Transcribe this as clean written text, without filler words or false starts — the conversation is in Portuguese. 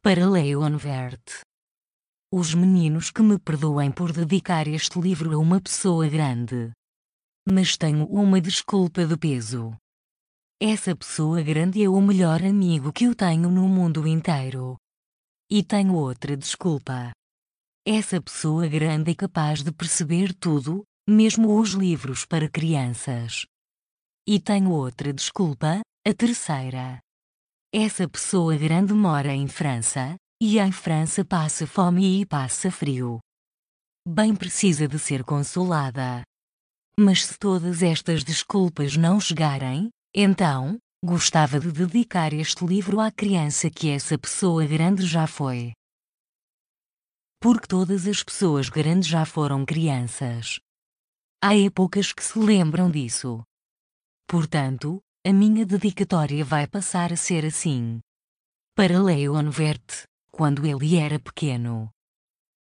Para Leon Vert. Os meninos que me perdoem por dedicar este livro a uma pessoa grande. Mas tenho uma desculpa de peso. Essa pessoa grande é o melhor amigo que eu tenho no mundo inteiro. E tenho outra desculpa. Essa pessoa grande é capaz de perceber tudo, mesmo os livros para crianças. E tenho outra desculpa, a terceira. Essa pessoa grande mora em França, e em França passa fome e passa frio. Bem precisa de ser consolada. Mas se todas estas desculpas não chegarem, então, gostava de dedicar este livro à criança que essa pessoa grande já foi. Porque todas as pessoas grandes já foram crianças. Há poucas que se lembram disso. Portanto, a minha dedicatória vai passar a ser assim. Para Leon Vert, quando ele era pequeno.